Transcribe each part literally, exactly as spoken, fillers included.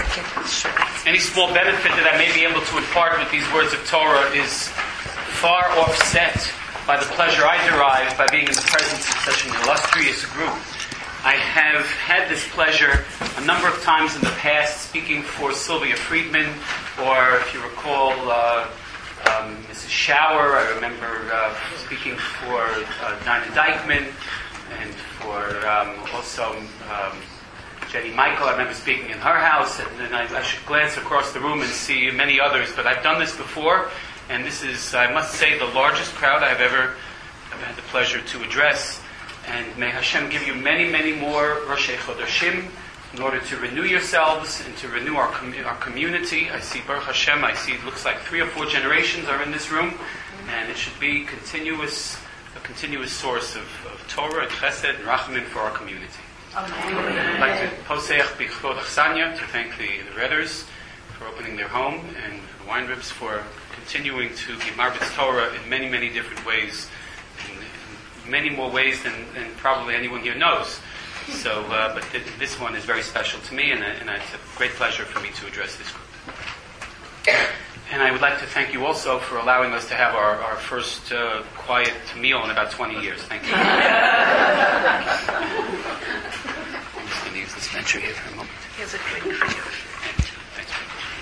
Any small benefit that I may be able to impart with these words of Torah is far offset by the pleasure I derive by being in the presence of such an illustrious group. I have had this pleasure a number of times in the past speaking for Sylvia Friedman, or if you recall, uh, um, Missus Schauer. I remember uh, speaking for uh, Dinah Dykeman, and for um, also um, Jenny Michael. I remember speaking in her house, and then I, I should glance across the room and see many others, but I've done this before, and this is, I must say, the largest crowd I've ever, ever had the pleasure to address. And may Hashem give you many, many more Roshei Chodashim in order to renew yourselves and to renew our com- our community. I see Baruch Hashem, I see it looks like three or four generations are in this room, and it should be continuous, a continuous source of, of Torah and Chesed and Rachamim for our community. Amen. I'd like to Poseach B'chvod Achsanya, to thank the, the Redders for opening their home, and the Weinribs for continuing to be Marbitz Torah in many, many different ways. Many more ways than, than probably anyone here knows. So, uh, but th- this one is very special to me, and, and it's a great pleasure for me to address this group. And I would like to thank you also for allowing us to have our, our first uh, quiet meal in about twenty years. Thank you. I'm just going to use this venture here for a moment. Here's a drink for you. Thanks.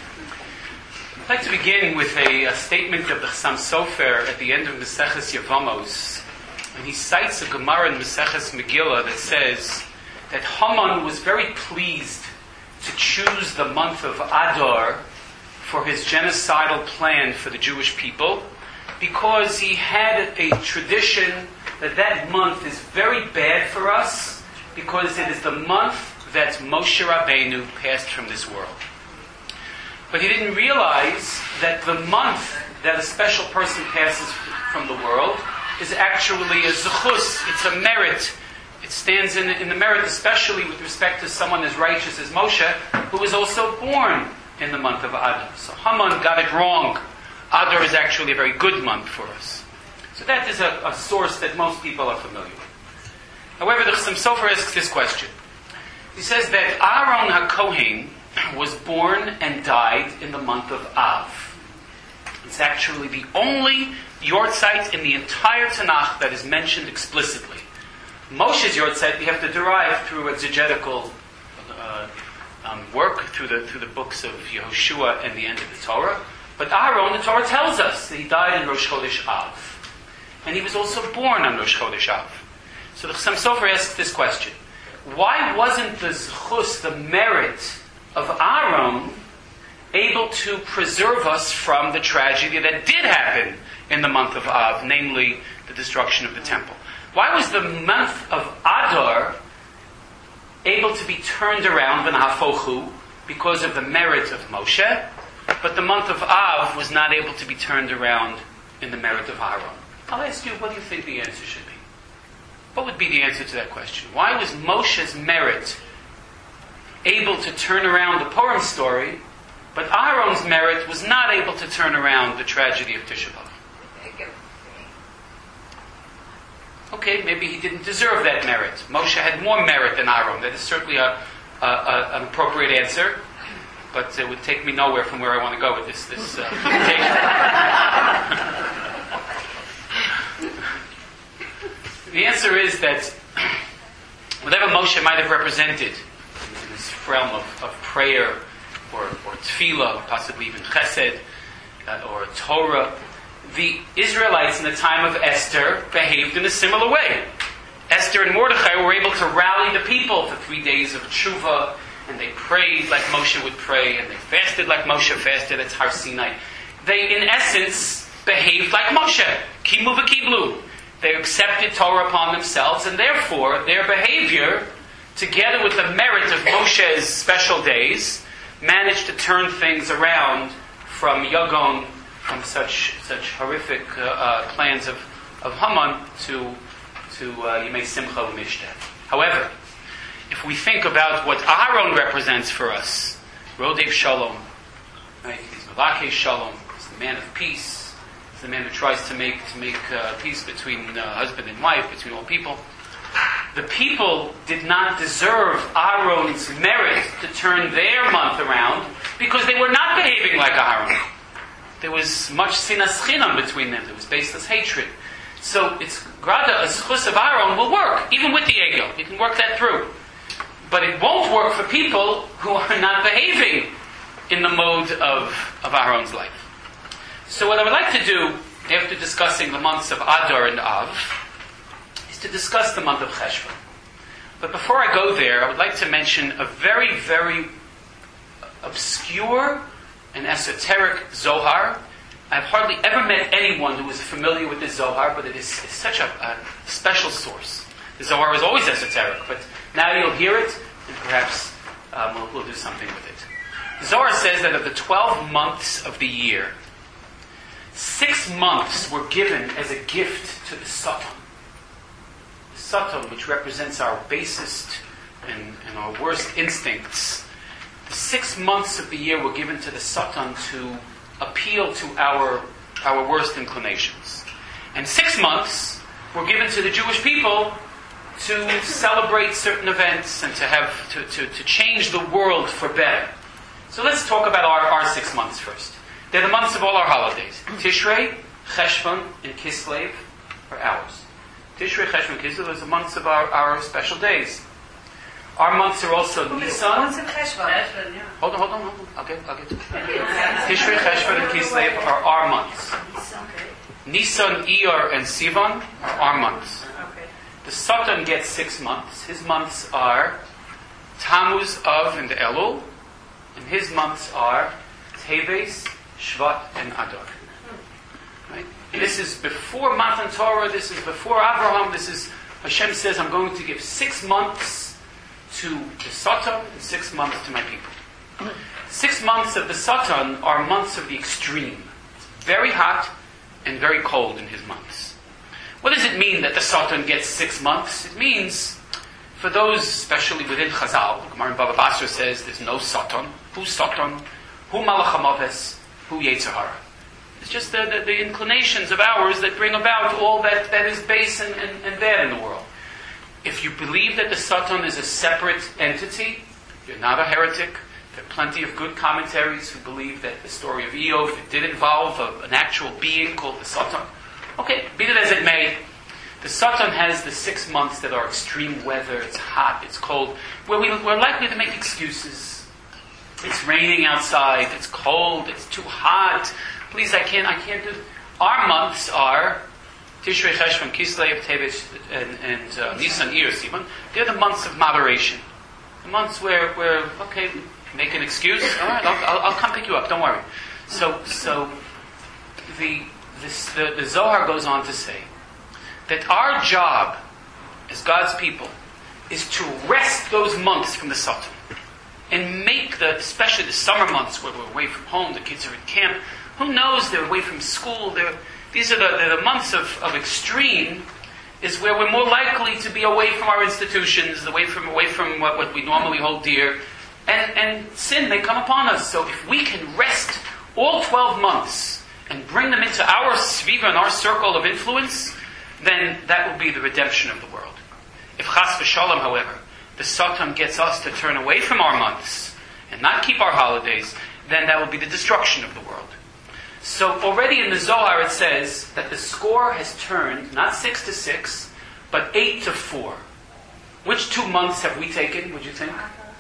I'd like to begin with a, a statement of the Chassam Sofer at the end of Maseches Yevamos. And he cites a Gemara in Maseches Megillah that says that Haman was very pleased to choose the month of Adar for his genocidal plan for the Jewish people, because he had a tradition that that month is very bad for us, because it is the month that Moshe Rabbeinu passed from this world. But he didn't realize that the month that a special person passes from the world is actually a zechus, it's a merit. It stands in, in the merit, especially with respect to someone as righteous as Moshe, who was also born in the month of Adar. So Haman got it wrong. Adar is actually a very good month for us. So that is a, a source that most people are familiar with. However, the Chassam Sofer asks this question. He says that Aaron HaKohen was born and died in the month of Av. It's actually the only Yortzeit in the entire Tanakh that is mentioned explicitly. Moshe's Yortzeit we have to derive through exegetical uh, um, work, through the through the books of Yehoshua and the end of the Torah. But Aaron, the Torah tells us that he died in Rosh Chodesh Av. And he was also born on Rosh Chodesh Av. So the Chassam Sofer asks this question. Why wasn't the zechus, the merit of Aaron, able to preserve us from the tragedy that did happen in the month of Av, namely the destruction of the temple? Why was the month of Adar able to be turned around, v'nahafochu, because of the merit of Moshe, but the month of Av was not able to be turned around in the merit of Aaron? I'll ask you, what do you think the answer should be? What would be the answer to that question? Why was Moshe's merit able to turn around the Purim story, but Aaron's merit was not able to turn around the tragedy of Tisha B'Av? Okay, maybe he didn't deserve that merit. Moshe had more merit than Aaron. That is certainly a, a, a, an appropriate answer, but it would take me nowhere from where I want to go with this. this uh, the answer is that whatever Moshe might have represented in this realm of, of prayer, or, or tefillah, possibly even chesed, uh, or Torah, the Israelites in the time of Esther behaved in a similar way. Esther and Mordechai were able to rally the people for three days of tshuva, and they prayed like Moshe would pray, and they fasted like Moshe fasted at Har Sinai. They, in essence, behaved like Moshe. Kimu v'kiblu. They accepted Torah upon themselves, and therefore their behavior, together with the merit of Moshe's special days, managed to turn things around from Yagon, from such such horrific uh, uh, plans of, of Haman to to uh, Yemei Simcha U'Mishta. However, if we think about what Aaron represents for us, Rodev Shalom, right? He's Mavakei Shalom. He's the man of peace. He's the man who tries to make to make uh, peace between uh, husband and wife, between all people. the people did not deserve Aaron's merit to turn their month around because they were not behaving like Aaron. There was much sinas chinam between them. There was baseless hatred. So it's grada, a zchus of Aaron will work, even with the ego. You can work that through. But it won't work for people who are not behaving in the mode of, of Aaron's life. So what I would like to do, after discussing the months of Adar and Av, is to discuss the month of Cheshvan. But before I go there, I would like to mention a very, very obscure and esoteric Zohar. I've hardly ever met anyone who is familiar with this Zohar, but it is it's such a, a special source. The Zohar is always esoteric, but now you'll hear it, and perhaps um, we'll, we'll do something with it. The Zohar says that of the twelve months of the year, six months were given as a gift to the Satan. The Satan, which represents our basest and, and our worst instincts, the six months of the year were given to the Satan to appeal to our our worst inclinations. And six months were given to the Jewish people to celebrate certain events and to have to, to, to change the world for better. So let's talk about our, our six months first. They're the months of all our holidays. Tishrei, Cheshvan, and Kislev are ours. Tishrei, Cheshvan, and Kislev are the months of our, our special days. Our months are also Nisan. Months of Cheshvan. Hold on, hold on, hold on. I'll get, I'll get to it. Tishrei, Cheshvan, and Kislev are our months. Nisan, Iyar, and Sivan are our months. The Satan gets six months. His months are Tammuz, Av, and Elul. And his months are Teves, Shvat, and Adar. Right? This is before Matan Torah. This is before Abraham. This is, Hashem says, I'm going to give six months to the Satan and six months to my people. Six months of the Satan are months of the extreme. Very hot and very cold in his months. What does it mean that the Satan gets six months? It means, for those, especially within Chazal, Gemara in Baba Basra says there's no Satan. Who's Satan? Who Malach HaMaves? Who Yetzer Hara? It's just the, the, the inclinations of ours that bring about all that, that is base and, and, and bad in the world. If you believe that the Satan is a separate entity, you're not a heretic. There are plenty of good commentaries who believe that the story of Eov, it did involve a, an actual being called the Satan. Okay, be that as it may, the Satan has the six months that are extreme weather, it's hot, it's cold, where we, we're likely to make excuses. It's raining outside, it's cold, it's too hot, please I can't, I can't do it. Our months are Tishrei, Cheshvan, Kislev, Teves, and, and uh, Nisan, Iyar, Sivan. They're the months of moderation. The months where, where okay, make an excuse, alright, I'll, I'll, I'll come pick you up, don't worry. So, so the... This, the, the Zohar goes on to say that our job as God's people is to wrest those months from the Satan and make the, especially the summer months where we're away from home, the kids are in camp, who knows, they're away from school, they're, these are the, they're the months of, of extreme, is where we're more likely to be away from our institutions, away from away from what, what we normally hold dear, and, and sin may come upon us. So if we can wrest all twelve months and bring them into our sviva and our circle of influence, then that will be the redemption of the world. If chas v'shalom, however, the Satan gets us to turn away from our months and not keep our holidays, then that will be the destruction of the world. So already in the Zohar it says that the score has turned not six to six, but eight to four. Which two months have we taken, would you think?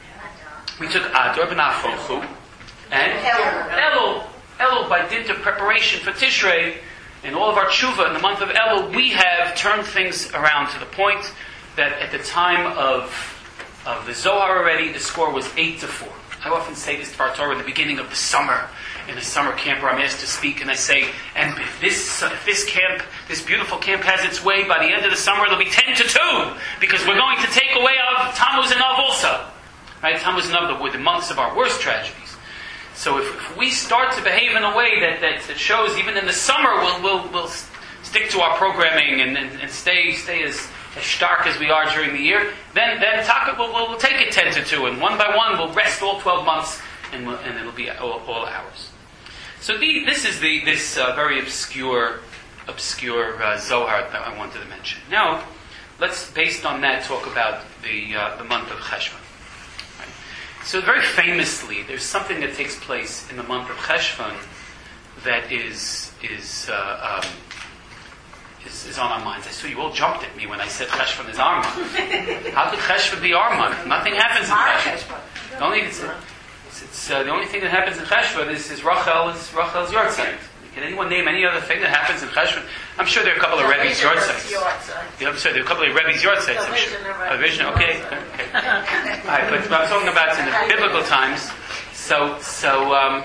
We took Adar v'Nafochu and Elul. Elul, by dint of preparation for Tishrei, and all of our tshuva in the month of Elul, we have turned things around to the point that at the time of, of the Zohar already, the score was eight to four. I often say this to our Torah in the beginning of the summer, in a summer camp where I'm asked to speak, and I say, and if this, if this camp, this beautiful camp has its way, by the end of the summer it'll be ten to two, because we're going to take away our Tammuz and Av also. Right? Tammuz and Av were the months of our worst tragedies. So if, if we start to behave in a way that, that, that shows even in the summer we'll, we'll, we'll stick to our programming and, and, and stay stay as, as stark as we are during the year, then then Taka will we'll, we'll take it ten to two, and one by one we'll rest all twelve months, and we'll, and it'll be all, all ours. So the, this is the this uh, very obscure obscure uh, Zohar that I wanted to mention. Now, let's, based on that, talk about the uh, the month of Cheshvan. Right? So very famously, there's something that takes place in the month of Cheshvan that is is, uh, um, is is on our minds. I saw you all jumped at me when I said Cheshvan is our month. How could Cheshvan be our month? Nothing happens in Cheshvan. The only it's, it's, it's, uh, the only thing that happens in Cheshvan is, is Rachel is Rachel's yard site. Can anyone name any other thing that happens in Cheshvan? I'm sure there are a couple of Rebbe's yard sites. Yeah, I'm sorry, there are a couple of Rebbe's yard sites. I'm sure. A vision, okay. okay. All right, but, but I'm talking about in the biblical times. So, so, um,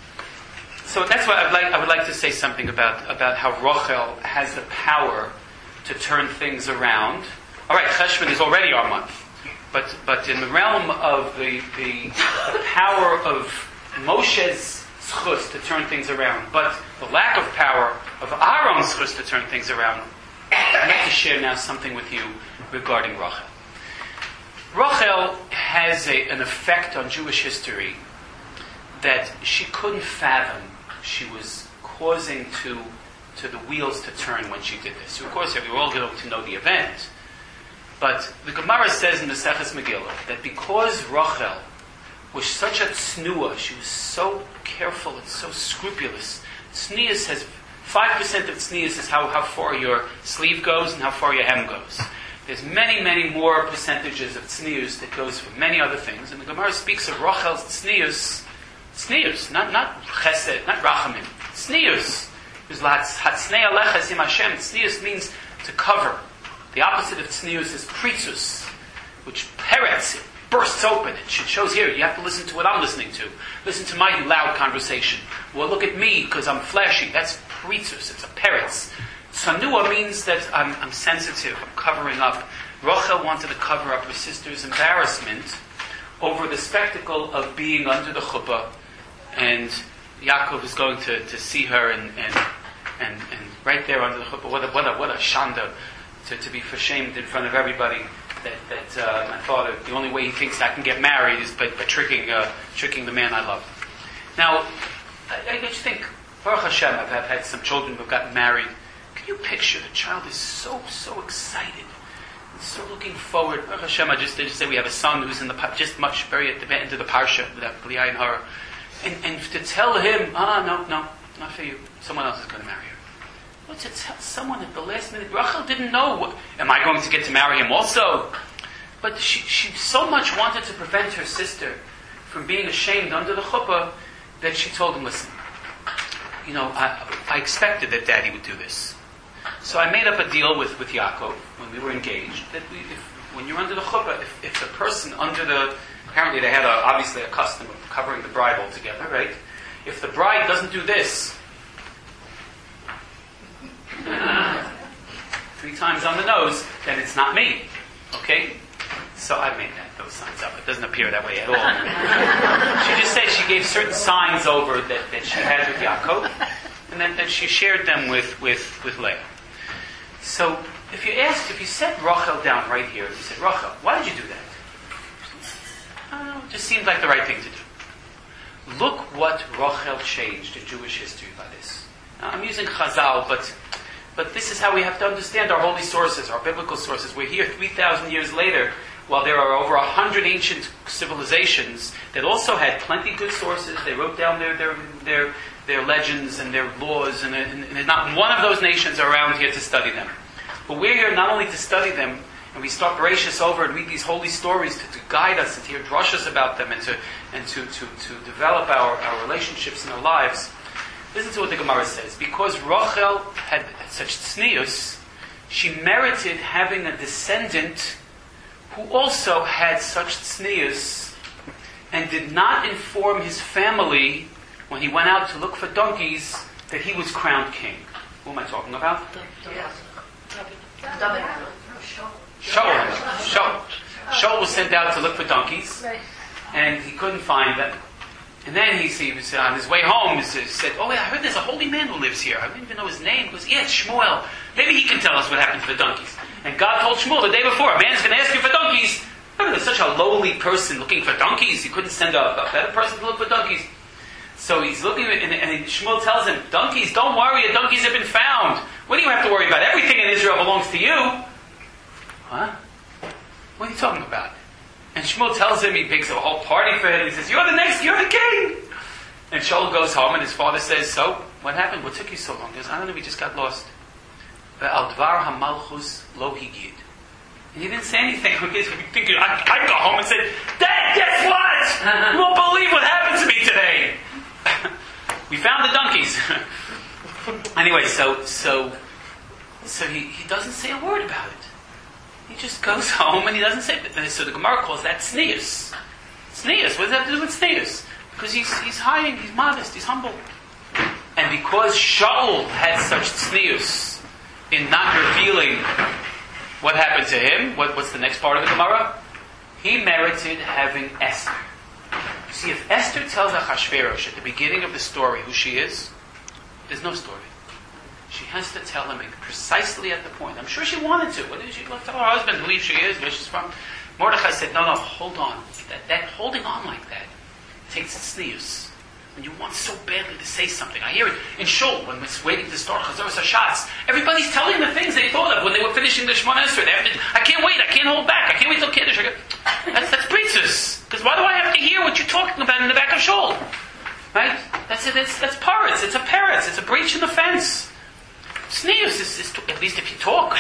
so that's why I'd like. I would like to say something about about how Rachel has the power to turn things around. All right, Cheshvan is already our month, but but in the realm of the the, the power of Moshe's schus to turn things around, but the lack of power of Aaron's schus to turn things around. I'd like to share now something with you regarding Rachel. Rachel has a, an effect on Jewish history that she couldn't fathom. She was causing to to the wheels to turn when she did this. So of course, we're all going to know the event, but the Gemara says in the Maseches Megillah that because Rachel was such a tznuah, she was so careful and so scrupulous. Tznius has, five percent of tznius is how, how far your sleeve goes and how far your hem goes. There's many, many more percentages of tznius that goes for many other things. And the Gemara speaks of Rachel's tznius, tznius, not, not chesed, not rachamim, tznius. Hatznei alecha zim Hashem. Tznius means to cover. The opposite of tznius is pritzus, which peretz, bursts open. It shows here, you have to listen to what I'm listening to. Listen to my loud conversation. Well, look at me, because I'm flashy. That's pritzus, it's a peretz. Tsanua means that I'm, I'm sensitive, I'm covering up. Rachel wanted to cover up her sister's embarrassment over the spectacle of being under the chuppah, and Yaakov is going to, to see her, and, and, and, and right there under the chuppah, what a, what a, what a shanda, to, to be ashamed in front of everybody. That, that uh, my father, the only way he thinks I can get married is by, by tricking uh, tricking the man I love. Now, I, I just think, Baruch Hashem, I've, I've had some children who've gotten married. Can you picture the child is so, so excited, and so looking forward. Baruch Hashem, I just, I just say we have a son who's in the, just much, very at the end of the parsha, that B'li Ayin Hara. And, and to tell him, ah, no, no, not for you. Someone else is going to marry her. What to tell someone at the last minute? Rachel didn't know. What, am I going to get to marry him also? But she, she so much wanted to prevent her sister from being ashamed under the chuppah that she told him, listen, you know, I, I expected that Daddy would do this. So I made up a deal with, with Yaakov when we were engaged that we, if, when you're under the chuppah, if, if the person under the, apparently they had a, obviously a custom of covering the bride altogether, right? If the bride doesn't do this, three times on the nose, then it's not me. Okay? So I made that, those signs up. It doesn't appear that way at all. She just said she gave certain signs over that, that she had with Yaakov, and then that she shared them with, with, with Leah. So if you asked, if you set Rachel down right here, and you said, Rachel, why did you do that? I don't know, it just seemed like the right thing to do. Look what Rachel changed in Jewish history by this. Now, I'm using Chazal, but But this is how we have to understand our holy sources, our biblical sources. We're here three thousand years later, while there are over one hundred ancient civilizations that also had plenty good sources. They wrote down their their their, their legends and their laws, and, and, and not one of those nations are around here to study them. But we're here not only to study them, and we start gracious over and read these holy stories to, to guide us and to hear drushes about them and to and to, to, to develop our, our relationships in our lives. Listen to what the Gemara says. Because Rachel had such tznius, she merited having a descendant who also had such tznius and did not inform his family when he went out to look for donkeys that he was crowned king. Who am I talking about? Shaul. Shaul. Shaul was sent out to look for donkeys, and he couldn't find them. And then he, he was on his way home. He said, "Oh, yeah, I heard there's a holy man who lives here. I don't even know his name." He goes, "Yeah, it's Shmuel. Maybe he can tell us what happened to the donkeys." And God told Shmuel the day before, "A man's going to ask you for donkeys." Oh, there's such a lowly person looking for donkeys. You couldn't send a, a better person to look for donkeys. So he's looking, and, and Shmuel tells him, "Donkeys, don't worry. The donkeys have been found. What do you have to worry about? Everything in Israel belongs to you." Huh? What are you talking about? And Shmuel tells him, he makes a whole party for him. He says, you're the next, you're the king. And Shaul goes home and his father says, so, what happened? What took you so long? He goes, I don't know, we just got lost. Al dvar hamalchus lo higid. And he didn't say anything. I, I go home and say, Dad, guess what? You won't believe what happened to me today. We found the donkeys. Anyway, so so so he, he doesn't say a word about it. He just goes home and he doesn't say it. So the Gemara calls that sneus. Sneus. What does that have to do with sneus? Because he's he's hiding, he's modest, he's humble. And because Shaul had such sneus in not revealing what happened to him, what, what's the next part of the Gemara? He merited having Esther. You see, if Esther tells Achashverosh at the beginning of the story who she is, there's no story. She has to tell him precisely at the point. I'm sure she wanted to. What did she tell her husband who she is, where she's from? Mordechai said, no, no, hold on. That, that holding on like that takes sneus. When you want so badly to say something. I hear it in Shul when it's waiting to start Chazaras HaShatz. Everybody's telling the things they thought of when they were finishing the Shemona Esrei. They have to, I can't wait, I can't hold back, I can't wait till Kiddush. That's, that's preachers. Because why do I have to hear what you're talking about in the back of Shul? Right? That's it, that's, that's parrots, it's a parrots, it's a breach in the fence. Sneers is, is, at least if you talk.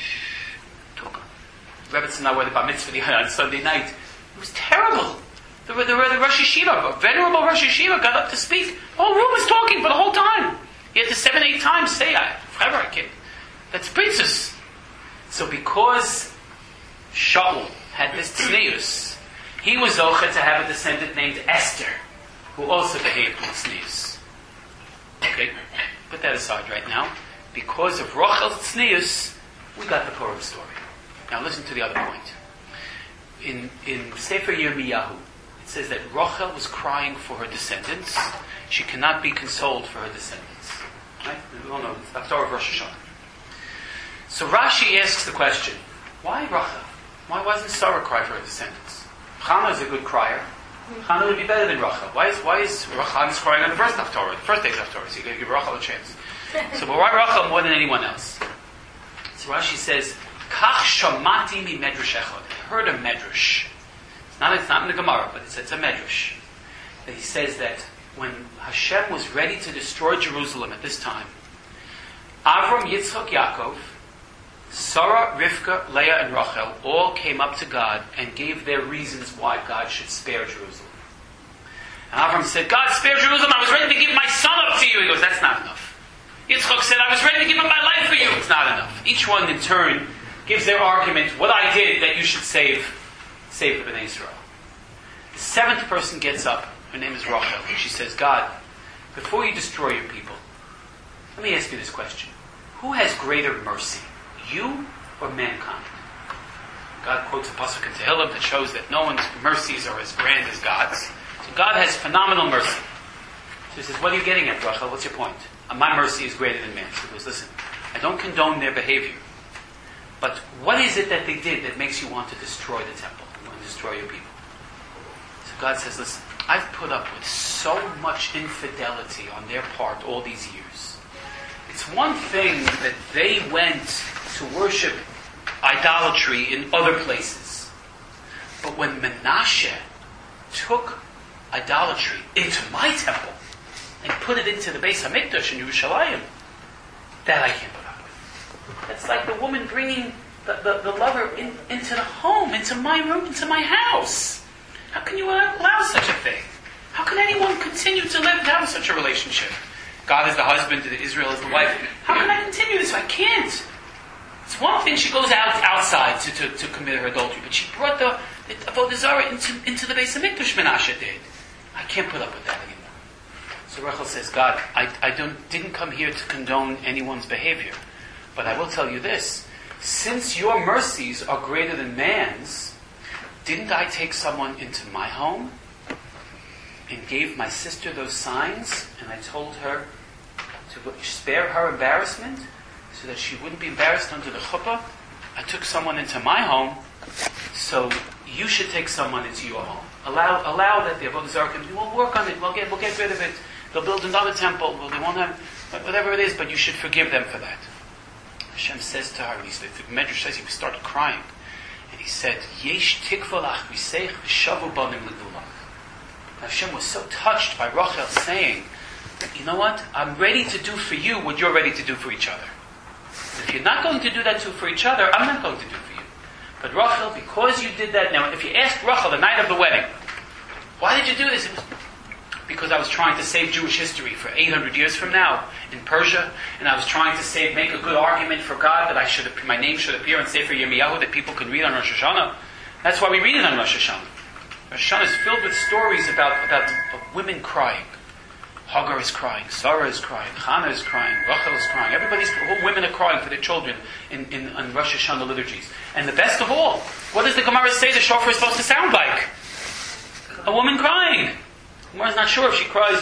Talk. Rebbetzin and I were at Bar Mitzvah on Sunday night. It was terrible. The, the, the Rosh Yeshiva, a venerable Rosh Yeshiva, got up to speak. The whole room was talking for the whole time. He had to seven, eight times say, I, forever I can't. That's princess. So because Shaul had this tznius, he was zocher to have a descendant named Esther, who also behaved with tznius. Okay, put that aside right now. Because of Rachel's tznius, we got the Purim story. Now listen to the other point. In in Sefer Yirmiyahu, it says that Rachel was crying for her descendants. She cannot be consoled for her descendants. Right? We all know it's the Torah of Rosh Hashanah. So Rashi asks the question, why Rachel? Why wasn't Sarah cry for her descendants? Chana is a good crier. Chana would be better than Rachel. Why is why is Rachel crying on the first Haftorah, the first day's Haftorah? So you got to give Rachel a chance. So but why Rachel more than anyone else? So Rashi says, Kach shamati mi medrash echad. I heard a medrash. It's not, it's not in the Gemara, but it's, it's a medrash. That he says that when Hashem was ready to destroy Jerusalem at this time, Avram, Yitzchak, Yaakov, Sarah, Rivka, Leah, and Rachel all came up to God and gave their reasons why God should spare Jerusalem. And Avram said, God, spare Jerusalem. I was ready to give my son up to you. He goes, that's not enough. Yitzchak said, I was ready to give up my life for you. It's not enough. Each one in turn gives their argument, what I did that you should save, save the Bnei Israel. The seventh person gets up. Her name is Rachel. And she says, God, before you destroy your people, let me ask you this question. Who has greater mercy, you or mankind? God quotes a pasuk in Tehillim that shows that no one's mercies are as grand as God's. So God has phenomenal mercy. So he says, what are you getting at, Rachel? What's your point? My mercy is greater than man's. He goes, listen, I don't condone their behavior. But what is it that they did that makes you want to destroy the temple? You want to destroy your people? So God says, listen, I've put up with so much infidelity on their part all these years. It's one thing that they went to worship idolatry in other places. But when Menashe took idolatry into my temple and put it into the Beis HaMikdash in Yerushalayim, that I can't put up with. That's like the woman bringing the, the, the lover in, into the home, into my room, into my house. How can you allow such a thing? How can anyone continue to live down such a relationship? God is the husband, and Israel is the wife. How can I continue this? I can't. It's one thing she goes out outside to, to, to commit her adultery, but she brought the, the Avodah Zarah into, into the Beis HaMikdash, Menashe did. I can't put up with that anymore. So Rachel says, God, I, I don't, didn't come here to condone anyone's behavior. But I will tell you this. Since your mercies are greater than man's, didn't I take someone into my home and gave my sister those signs, and I told her to spare her embarrassment so that she wouldn't be embarrassed under the chuppah? I took someone into my home, so you should take someone into your home. Allow allow that the Avodah Zarah can, we'll work on it, we'll get, we'll get rid of it. They'll build another temple, well, they won't have, whatever it is, but you should forgive them for that. Hashem says to her, he said, the Medrash says he started crying. he said, Yesh tikva lachriseich v'shavu banim legulach. Hashem was so touched by Rachel saying, you know what? I'm ready to do for you what you're ready to do for each other. If you're not going to do that too for each other, I'm not going to do for you. But Rachel, because you did that, now if you ask Rachel the night of the wedding, why did you do this? It was because I was trying to save Jewish history for eight hundred years from now in Persia, and I was trying to save, make a good argument for God that I should, my name should appear in Sefer Yirmiyahu that people can read on Rosh Hashanah. That's why we read it on Rosh Hashanah. Rosh Hashanah is filled with stories about, about women crying. Hagar is crying, Sarah is crying, Hannah is crying, Rachel is crying. Everybody's, all women are crying for their children in, in, in Rosh Hashanah liturgies. And the best of all, what does the Gemara say the shofar is supposed to sound like? A woman crying. The Gemara is not sure if she cries,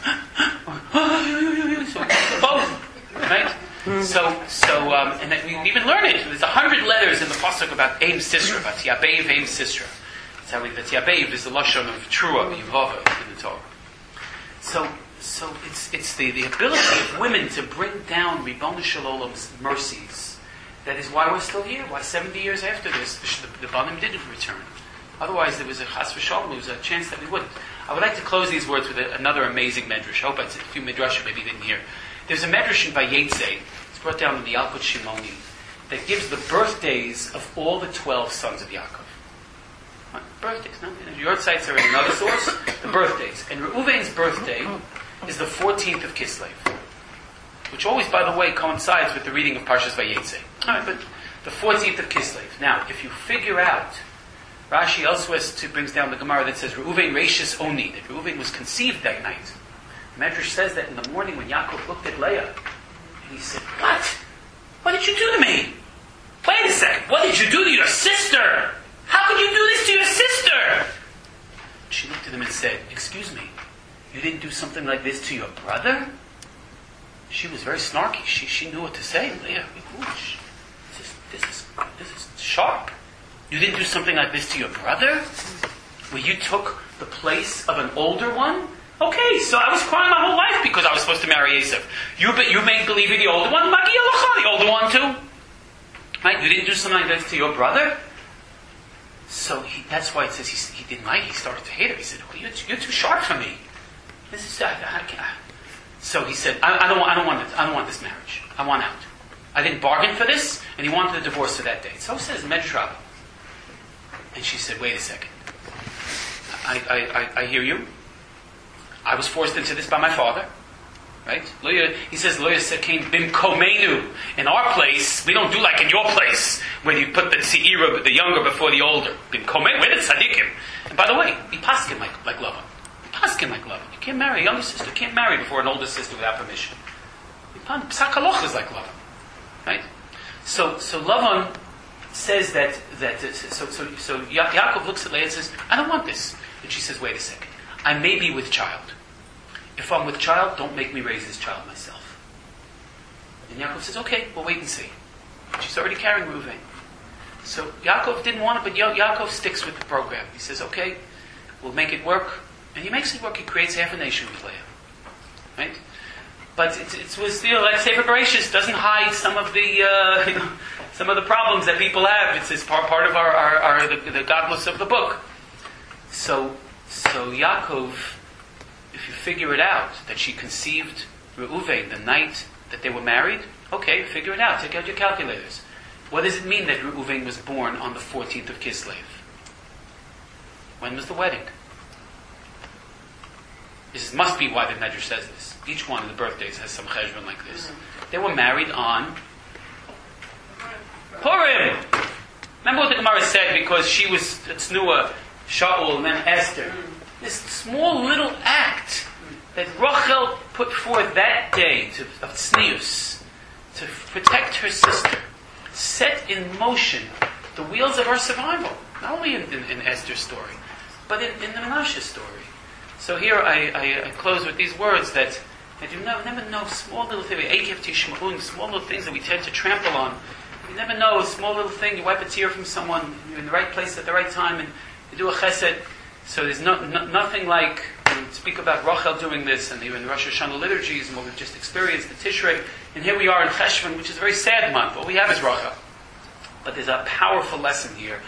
so both, right? So, so, um, and that we even learn it. There's a hundred letters in the pasuk about Aim Sisra, about Yabev Aim Sisra. That's how we, that Yabev is the lashon of Trua, Yivava in the Torah. So, So it's it's the, the ability of women to bring down Ribono Shel Olam's mercies. That is why we're still here. Why seventy years after this, the, the Banim didn't return. Otherwise, there was a chas v'shalom, there was a chance that we wouldn't. I would like to close these words with a, another amazing medrash. I hope it's a few midrashim maybe you didn't hear. There's a medrash in Vayetze. It's brought down in the Yalkut Shimoni that gives the birthdays of all the twelve sons of Yaakov. What? Birthdays, no? Your sites are in another source. The birthdays. And Reuven's birthday is the fourteenth of Kislev, which always, by the way, coincides with the reading of Parshas Vayetze. All right, but the fourteenth of Kislev. Now, if you figure out, Rashi elsewhere brings down the Gemara that says Reuven Reishis Oni, that Reuven was conceived that night. The Medrash says that in the morning when Yaakov looked at Leah, and he said, "What? What did you do to me? Wait a second. What did you do to your sister? How could you do this to your sister?" She looked at him and said, "Excuse me. You didn't do something like this to your brother?" She was very snarky. She she knew what to say. Leah, this is this is this is sharp. You didn't do something like this to your brother, where you took the place of an older one. Okay, so I was crying my whole life because I was supposed to marry Yosef. You you made believe you're the older one. Magia Lacha, the older one too. Right? You didn't do something like this to your brother. So he, that's why it says he, he didn't like. He started to hate her. He said, well, you're, you're too sharp for me. This is, I, I, I. So he said, I, I don't, I don't want it. I don't want this marriage. I want out. I didn't bargain for this, and he wanted a divorce to that date. So says Medrash Rabbah. And she said, wait a second. I, I, I, I hear you. I was forced into this by my father. Right? He says, Loya came bimkomenu. In our place, we don't do like in your place, when you put the seira, the younger before the older. Bimkomenu, we're the tzaddikim. And by the way, we paskin like, like Lavan. Paskin like Lavan. You can't marry a younger sister. You can't marry before an older sister without permission. Psak halacha is like Lavan. Right? So, so Lavan says that, that so, so, so Ya- Yaakov looks at Leah and says, I don't want this. And she says, wait a second. I may be with child. If I'm with child, don't make me raise this child myself. And Yaakov says, okay, we'll wait and see. She's already carrying Reuven. So Yaakov didn't want it, but Ya- Yaakov sticks with the program. He says, okay, we'll make it work. And he makes it work. He creates half a nation with Leah. Right? But it, it was, you know, like Sefer Bereshis doesn't hide some of the, uh, you know, some of the problems that people have. It's, it's part, part of our, our, our the, the godless of the book. So, so Yaakov, if you figure it out, that she conceived Reuven the night that they were married, okay, figure it out. Take out your calculators. What does it mean that Reuven was born on the fourteenth of Kislev? When was the wedding? This must be why the Medrash says this. Each one of the birthdays has some cheshbon like this. They were married on Purim. Remember what the Gemara said, because she was Tznuah, Shaul, and then Esther. This small little act that Rachel put forth that day to, of tznius, to protect her sister, set in motion the wheels of our survival. Not only in, in, in Esther's story, but in, in the Menashe story. So here I, I, I close with these words that, that you never, never know small little things, Eikev Tishma'un, small little things that we tend to trample on. You never know, a small little thing, you wipe a tear from someone, you're in the right place at the right time, and you do a chesed. So there's no, no, nothing like, we speak about Rachel doing this, and even Rosh Hashanah liturgies, and what we've just experienced, the Tishrei, and here we are in Cheshvan, which is a very sad month. What we have is Rachel. But there's a powerful lesson here,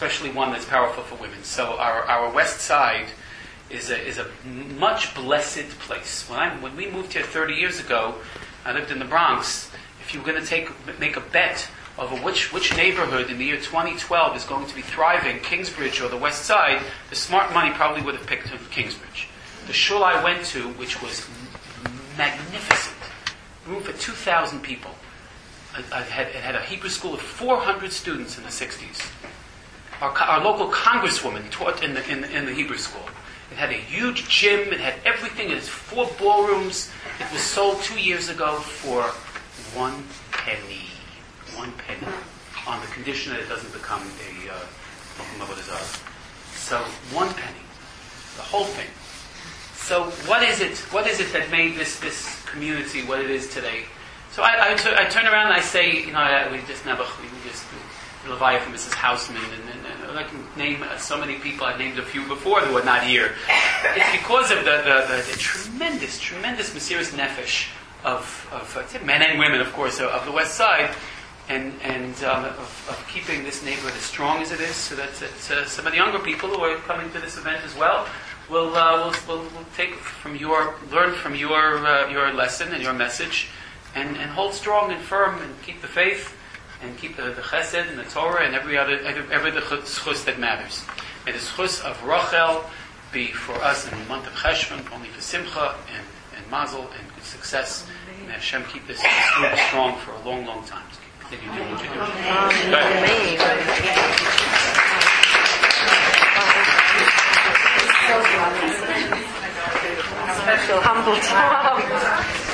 especially one that's powerful for women. So our, our west side is a, is a much blessed place. When, I, when we moved here thirty years ago, I lived in the Bronx. If you were going to take make a bet over which, which neighborhood in the year twenty twelve is going to be thriving, Kingsbridge or the west side, the smart money probably would have picked Kingsbridge. The shul I went to, which was magnificent, room for two thousand people. I, I had, it had a Hebrew school of four hundred students in the sixties. Our, our local congresswoman taught in the, in, the, in the Hebrew school. It had a huge gym. It had everything. It had four ballrooms. It was sold two years ago for one penny. One penny. On the condition that it doesn't become a uh, So one penny. The whole thing. So what is it? What is it that made this, this community what it is today? So I, I, t- I turn around and I say, you know, I, we just never, we just, Leviah from Missus Hausman, and, and, and I can name uh, so many people. I named a few before who are not here. It's because of the, the, the, the tremendous, tremendous Mesiras Nefesh of, of uh, men and women, of course, of, of the West Side, and and um, of, of keeping this neighborhood as strong as it is, so that, that uh, some of the younger people who are coming to this event as well will uh, will, will will take from your, learn from your uh, your lesson and your message, and, and hold strong and firm and keep the faith. And keep the, the chesed and the Torah and every other every, every the schus that matters. May the schus of Rachel be for us in the month of Cheshvan, only for Simcha and, and Mazel and good success. May Hashem keep this group strong for a long, long time. Continue doing what you're doing. Special humble job.